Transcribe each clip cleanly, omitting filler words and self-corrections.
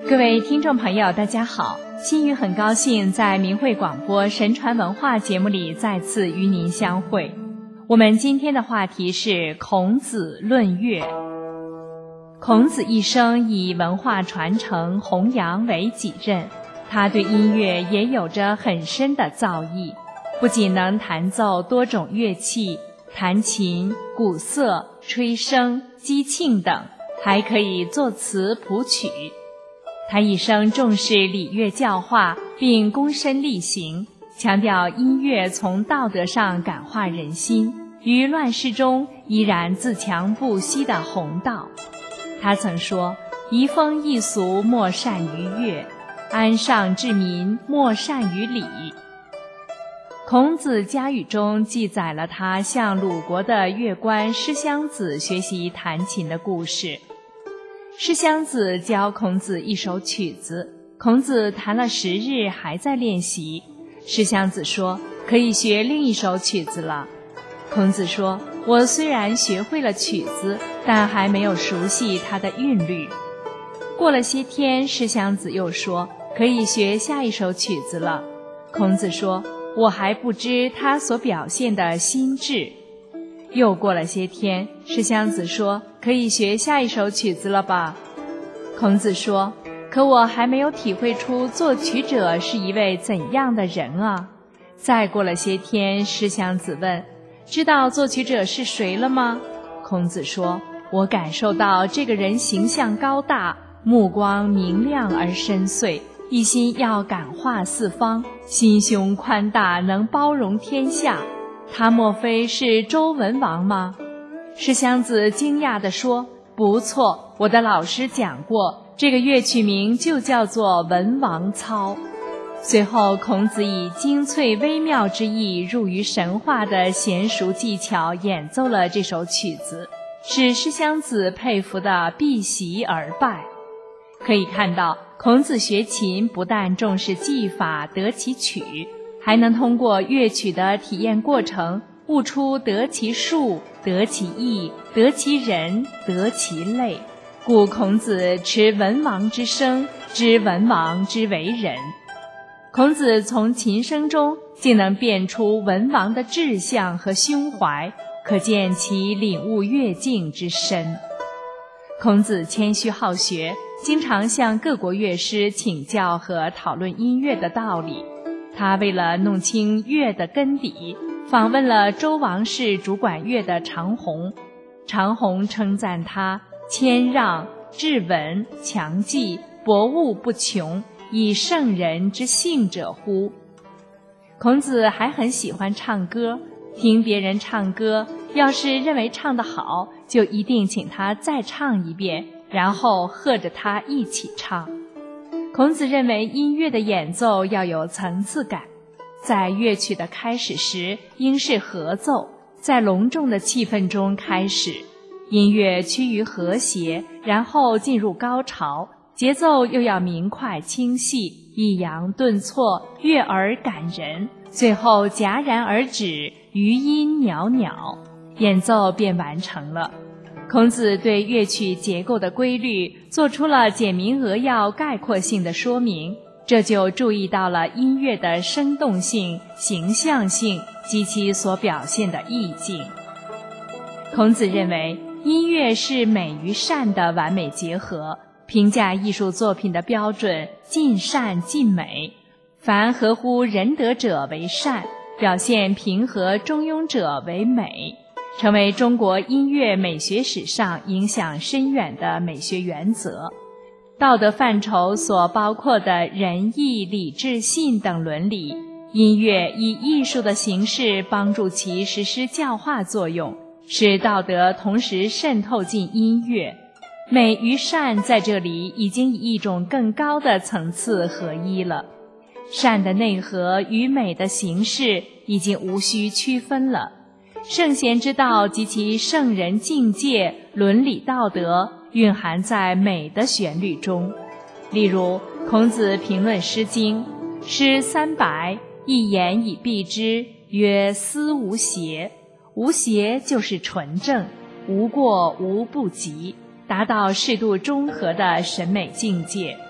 各位听众朋友大家好，心语很高兴在明慧广播神传文化节目里再次与您相会。我们今天的话题是孔子论乐。孔子一生以文化传承弘扬为己任，他对音乐也有着很深的造诣，不仅能弹奏多种乐器，弹琴、鼓瑟、吹笙、击磬等，还可以作词谱曲。他一生重视礼乐教化，并躬身力行，强调音乐从道德上感化人心，于乱世中依然自强不息的弘道。他曾说：移风易俗莫善于乐，安上治民莫善于礼。孔子家语中记载了他向鲁国的乐官师襄子学习弹琴的故事。师襄子教孔子一首曲子，孔子弹了10日还在练习。师襄子说：可以学另一首曲子了。孔子说：我虽然学会了曲子，但还没有熟悉它的韵律。过了些天，师襄子又说：可以学下一首曲子了。孔子说：我还不知他所表现的心智。又过了些天，师襄子说：可以学下一首曲子了吧？孔子说：可我还没有体会出作曲者是一位怎样的人啊。再过了些天，师襄子问：知道作曲者是谁了吗？孔子说：我感受到这个人形象高大，目光明亮而深邃，一心要感化四方，心胸宽大，能包容天下。他莫非是周文王吗？师襄子惊讶地说：不错，我的老师讲过，这个乐曲名就叫做文王操。随后孔子以精粹微妙之意入于神话的娴熟技巧演奏了这首曲子，使师襄子佩服得避席而拜。可以看到，孔子学琴不但重视技法得其曲，还能通过乐曲的体验过程悟出得其术、得其意、得其人、得其类。故孔子持文王之声，知文王之为人。孔子从琴声中竟能辨出文王的志向和胸怀，可见其领悟乐境之深。孔子谦虚好学，经常向各国乐师请教和讨论音乐的道理。他为了弄清乐的根底，访问了周王室主管乐的长虹。长虹称赞他谦让、质稳、强记、博物不穷，以圣人之性者乎。孔子还很喜欢唱歌，听别人唱歌，要是认为唱得好，就一定请他再唱一遍，然后和着他一起唱。孔子认为音乐的演奏要有层次感，在乐曲的开始时应是合奏，在隆重的气氛中开始，音乐趋于和谐，然后进入高潮，节奏又要明快清晰，抑扬顿挫，悦耳感人，最后戛然而止，余音袅袅，演奏便完成了。孔子对乐曲结构的规律做出了简明扼要概括性的说明，这就注意到了音乐的生动性、形象性及其所表现的意境。孔子认为音乐是美与善的完美结合，评价艺术作品的标准尽善尽美，凡合乎仁德者为善，表现平和中庸者为美，成为中国音乐美学史上影响深远的美学原则。道德范畴所包括的仁义礼智信等伦理，音乐以艺术的形式帮助其实施教化作用，使道德同时渗透进音乐。美与善在这里已经以一种更高的层次合一了，善的内核与美的形式已经无需区分了。圣贤之道及其圣人境界、伦理道德蕴含在美的旋律中。例如，孔子评论《诗经》：诗300，一言以蔽之，曰思无邪。无邪就是纯正，无过无不及，达到适度中和的审美境界。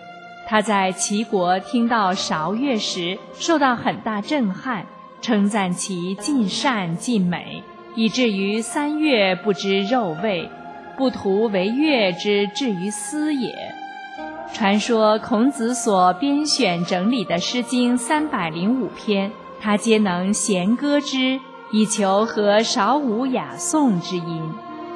他在齐国听到韶乐时受到很大震撼，称赞其尽善尽美，以至于三乐不知肉味，不图为乐之至于斯也。传说孔子所编选整理的《诗经》305篇，他皆能弦歌之，以求和韶武雅颂之音。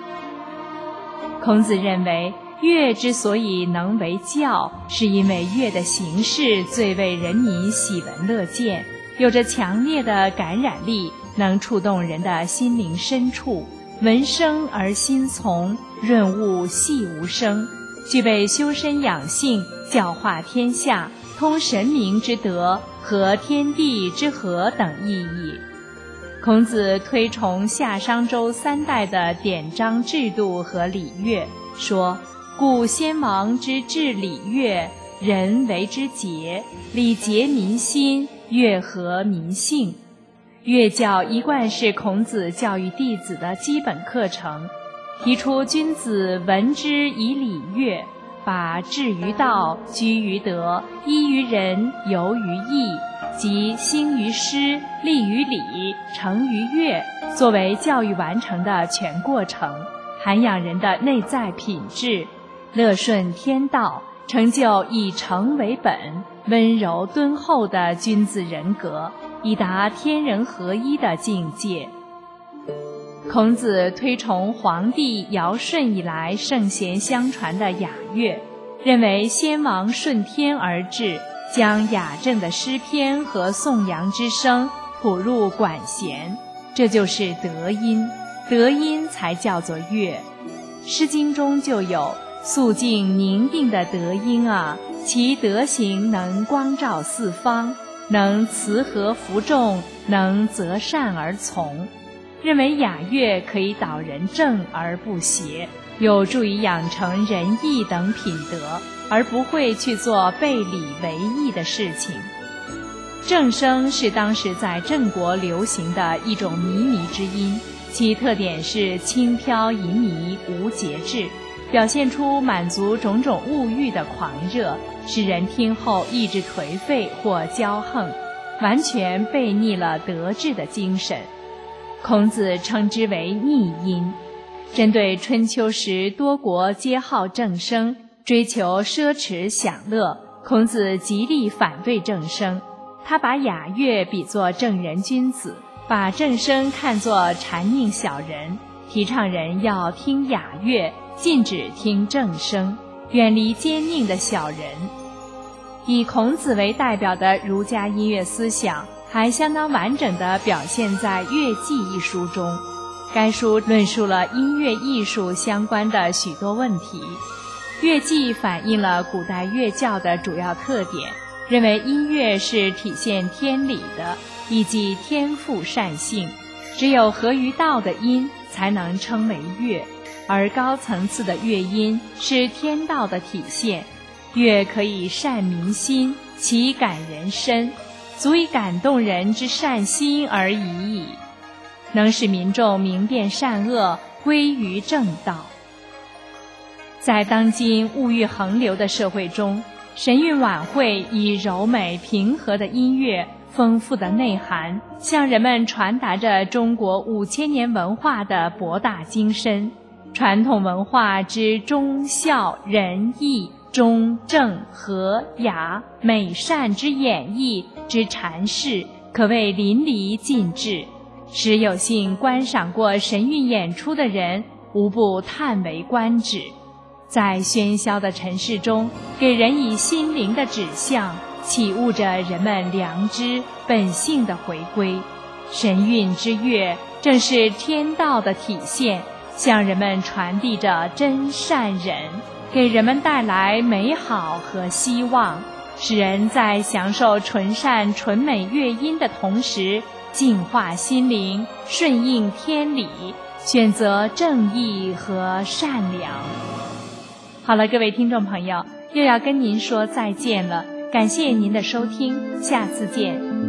孔子认为乐之所以能为教，是因为乐的形式最为人民喜闻乐见，有着强烈的感染力，能触动人的心灵深处，闻声而心从，润物细无声，具备修身养性、教化天下、通神明之德和天地之和等意义。孔子推崇夏商周3代的典章制度和礼乐，说故先王之治礼乐，人为之节，礼节民心，乐和民性。乐教一贯是孔子教育弟子的基本课程，提出君子闻之以礼乐，把志于道、居于德、依于仁、游于义，即兴于诗、立于礼、成于乐，作为教育完成的全过程，涵养人的内在品质，乐顺天道，成就以诚为本、温柔敦厚的君子人格，以达天人合一的境界。孔子推崇黄帝尧舜以来圣贤相传的雅乐，认为先王顺天而治，将雅正的诗篇和颂扬之声谱入管弦，这就是德音，德音才叫做乐。诗经中就有肃静宁定的德音啊，其德行能光照四方，能慈和服众，能择善而从。认为雅乐可以导人正而不邪，有助于养成仁义等品德，而不会去做背礼为义的事情。正声是当时在郑国流行的一种靡靡之音，其特点是轻飘淫靡，无节制，表现出满足种种物欲的狂热，使人听后意志颓废或骄横，完全背逆了德治的精神。孔子称之为逆音。针对春秋时多国皆好正声，追求奢侈享乐，孔子极力反对正声。他把雅乐比作正人君子，把正声看作谄佞小人，提倡人要听雅乐，禁止听正声，远离奸佞的小人。以孔子为代表的儒家音乐思想还相当完整地表现在《乐记》一书中。该书论述了音乐艺术相关的许多问题。《乐记》反映了古代乐教的主要特点，认为音乐是体现天理的，以及天赋善性，只有合于道的音才能称为乐，而高层次的乐音是天道的体现。乐可以善民心，其感人深，足以感动人之善心而已矣，能使民众明辨善恶，归于正道。在当今物欲横流的社会中，神韵晚会以柔美平和的音乐、丰富的内涵，向人们传达着中国5000年文化的博大精深，传统文化之忠孝仁义忠正和雅美善之演绎之阐释，可谓淋漓尽致，使有幸观赏过神韵演出的人无不叹为观止。在喧嚣的尘世中，给人以心灵的指向，启悟着人们良知本性的回归。神韵之乐正是天道的体现，向人们传递着真善忍，给人们带来美好和希望，使人在享受纯善纯美乐音的同时，净化心灵，顺应天理，选择正义和善良。好了，各位听众朋友，又要跟您说再见了，感谢您的收听，下次见。